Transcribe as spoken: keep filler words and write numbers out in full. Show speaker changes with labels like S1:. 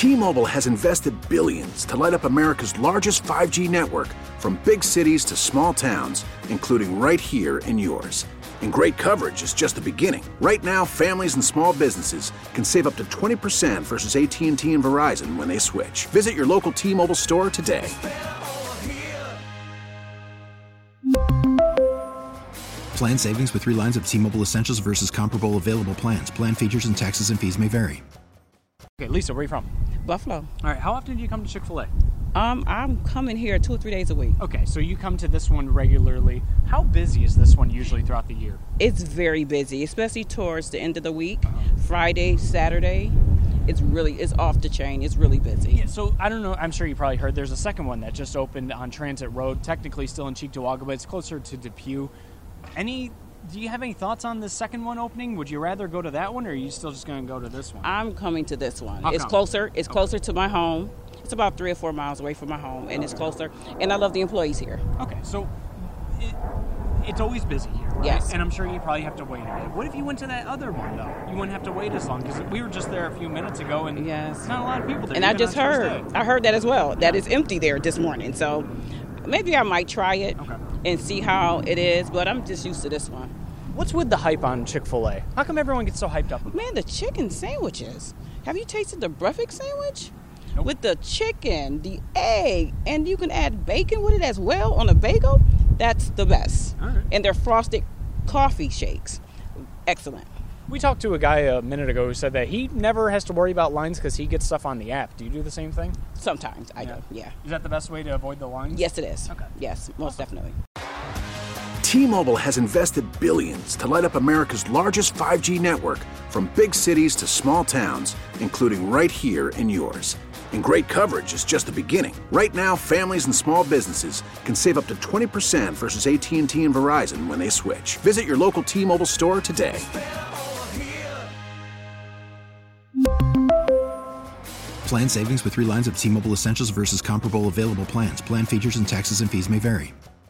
S1: T-Mobile has invested billions to light up America's largest five G network, from big cities to small towns, including right here in yours. And great coverage is just the beginning. Right now, families and small businesses can save up to twenty percent versus A T and T and Verizon when they switch. Visit your local T-Mobile store today.
S2: Plan savings with three lines of T-Mobile Essentials versus comparable available plans. Plan features and taxes and fees may vary.
S3: Okay, Lisa, where are you from?
S4: Buffalo.
S3: All right, how often do you come to Chick-fil-A?
S4: Um, I'm coming here two or three days a week.
S3: Okay, so you come to this one regularly. How busy is this one usually throughout the year?
S4: It's very busy, especially towards the end of the week. Friday, Saturday. It's really, it's off the chain. It's really busy.
S3: Yeah, so I don't know, I'm sure you probably heard there's a second one that just opened on Transit Road, technically still in Cheektowaga, but it's closer to Depew. Any... Do you have any thoughts on the second one opening? Would you rather go to that one, or are you still just going to go to this one?
S4: I'm coming to this one.
S3: How
S4: It's
S3: come?
S4: closer. It's
S3: Okay.
S4: closer to my home. It's about three or four miles away from my home, and it's closer. And I love the employees here.
S3: Okay, so it, it's always busy here, right?
S4: Yes.
S3: And I'm sure you probably have to wait a bit. What if you went to that other one, though? You wouldn't have to wait as long, because we were just there a few minutes ago, and
S4: Yes.
S3: not a lot of people there.
S4: And I
S3: even
S4: just
S3: on
S4: heard,
S3: Tuesday.
S4: I heard that as well, that it's empty there this morning. So maybe I might try it
S3: Okay.
S4: and see how it is, but I'm just used to this one.
S3: What's with the hype on Chick-fil-A? How come everyone gets so hyped up?
S4: Man, the chicken sandwiches. Have you tasted the breakfast sandwich?
S3: Nope.
S4: With the chicken, the egg, and you can add bacon with it as well on a bagel. That's the best.
S3: All right.
S4: And their frosted coffee shakes. Excellent.
S3: We talked to a guy a minute ago who said that he never has to worry about lines because he gets stuff on the app. Do you do the same thing?
S4: Sometimes I
S3: Yeah.
S4: do, yeah.
S3: Is that the best way to avoid the lines?
S4: Yes, it is.
S3: Okay.
S4: Yes, most definitely.
S1: T-Mobile has invested billions to light up America's largest five G network, from big cities to small towns, including right here in yours. And great coverage is just the beginning. Right now, families and small businesses can save up to twenty percent versus A T and T and Verizon when they switch. Visit your local T-Mobile store today.
S2: Plan savings with three lines of T-Mobile Essentials versus comparable available plans. Plan features and taxes and fees may vary.